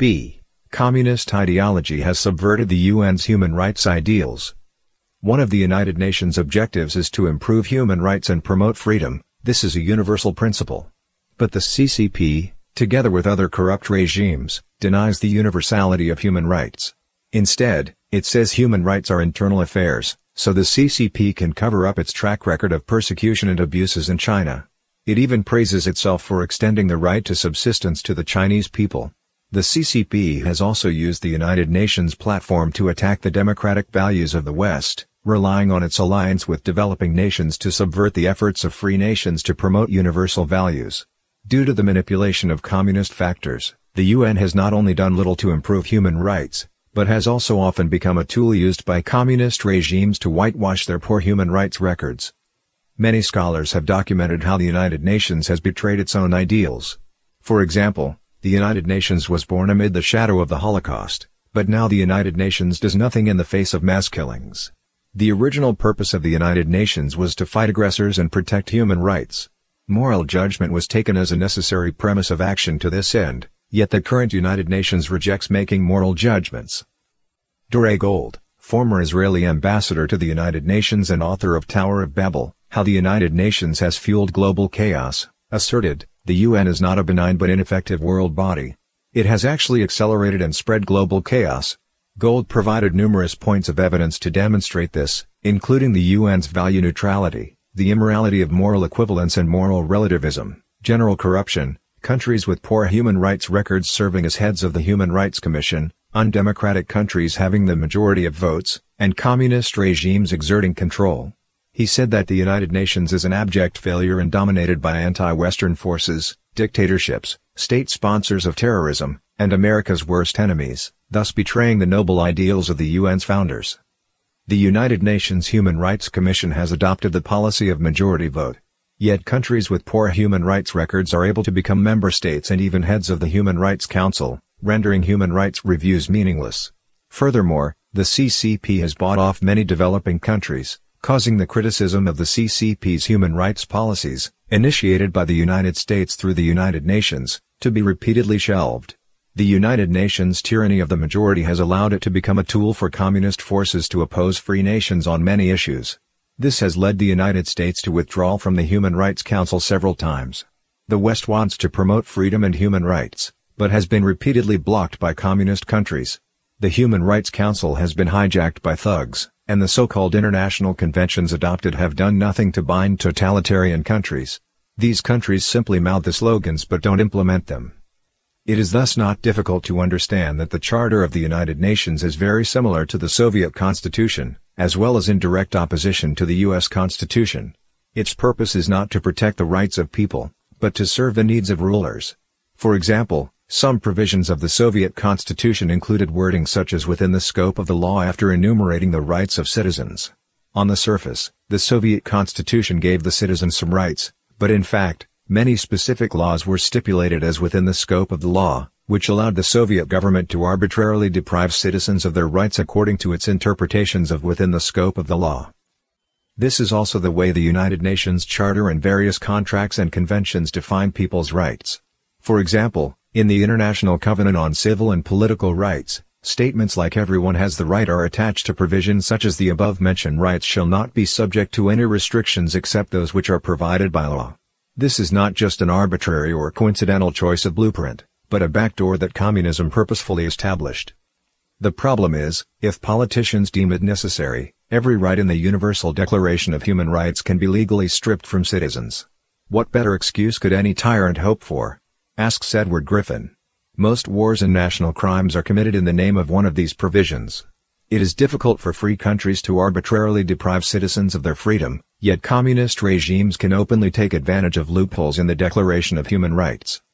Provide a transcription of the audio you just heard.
B. Communist ideology has subverted the UN's human rights ideals. One of the United Nations objectives is to improve human rights and promote freedom. This is a universal principle. But the CCP, together with other corrupt regimes, denies the universality of human rights. Instead, it says human rights are internal affairs, so the CCP can cover up its track record of persecution and abuses in China. It even praises itself for extending the right to subsistence to the Chinese people. The CCP has also used the United Nations platform to attack the democratic values of the West, relying on its alliance with developing nations to subvert the efforts of free nations to promote universal values. Due to the manipulation of communist factors, the UN has not only done little to improve human rights, but has also often become a tool used by communist regimes to whitewash their poor human rights records. Many scholars have documented how the United Nations has betrayed its own ideals. For example, the United Nations was born amid the shadow of the Holocaust, but now the United Nations does nothing in the face of mass killings. The original purpose of the United Nations was to fight aggressors and protect human rights. Moral judgment was taken as a necessary premise of action to this end, yet the current United Nations rejects making moral judgments. Dore Gold, former Israeli ambassador to the United Nations and author of Tower of Babel, How the United Nations Has Fueled Global Chaos, asserted, the UN is not a benign but ineffective world body. It has actually accelerated and spread global chaos. Gold provided numerous points of evidence to demonstrate this, including the UN's value neutrality, the immorality of moral equivalence and moral relativism, general corruption, countries with poor human rights records serving as heads of the Human Rights Commission, undemocratic countries having the majority of votes, and communist regimes exerting control. He said that the United Nations is an abject failure and dominated by anti-Western forces, dictatorships, state sponsors of terrorism, and America's worst enemies, thus betraying the noble ideals of the UN's founders. The United Nations Human Rights Commission has adopted the policy of majority vote. Yet countries with poor human rights records are able to become member states and even heads of the Human Rights Council, rendering human rights reviews meaningless. Furthermore, the CCP has bought off many developing countries, causing the criticism of the CCP's human rights policies, initiated by the United States through the United Nations, to be repeatedly shelved. The United Nations tyranny of the majority has allowed it to become a tool for communist forces to oppose free nations on many issues. This has led the United States to withdraw from the Human Rights Council several times. The West wants to promote freedom and human rights, but has been repeatedly blocked by communist countries. The Human Rights Council has been hijacked by thugs, and the so-called international conventions adopted have done nothing to bind totalitarian countries. These countries simply mouth the slogans but don't implement them. It is thus not difficult to understand that the Charter of the United Nations is very similar to the Soviet Constitution, as well as in direct opposition to the U.S. Constitution. Its purpose is not to protect the rights of people, but to serve the needs of rulers. For example, some provisions of the Soviet Constitution included wording such as within the scope of the law after enumerating the rights of citizens. On the surface, the Soviet Constitution gave the citizens some rights, but in fact, many specific laws were stipulated as within the scope of the law, which allowed the Soviet government to arbitrarily deprive citizens of their rights according to its interpretations of within the scope of the law. This is also the way the United Nations Charter and various contracts and conventions define people's rights. For example, in the International Covenant on Civil and Political Rights, statements like everyone has the right are attached to provisions such as the above-mentioned rights shall not be subject to any restrictions except those which are provided by law. This is not just an arbitrary or coincidental choice of blueprint, but a backdoor that communism purposefully established. The problem is, if politicians deem it necessary, every right in the Universal Declaration of Human Rights can be legally stripped from citizens. What better excuse could any tyrant hope for? Asks Edward Griffin. Most wars and national crimes are committed in the name of one of these provisions. It is difficult for free countries to arbitrarily deprive citizens of their freedom, yet communist regimes can openly take advantage of loopholes in the Declaration of Human Rights.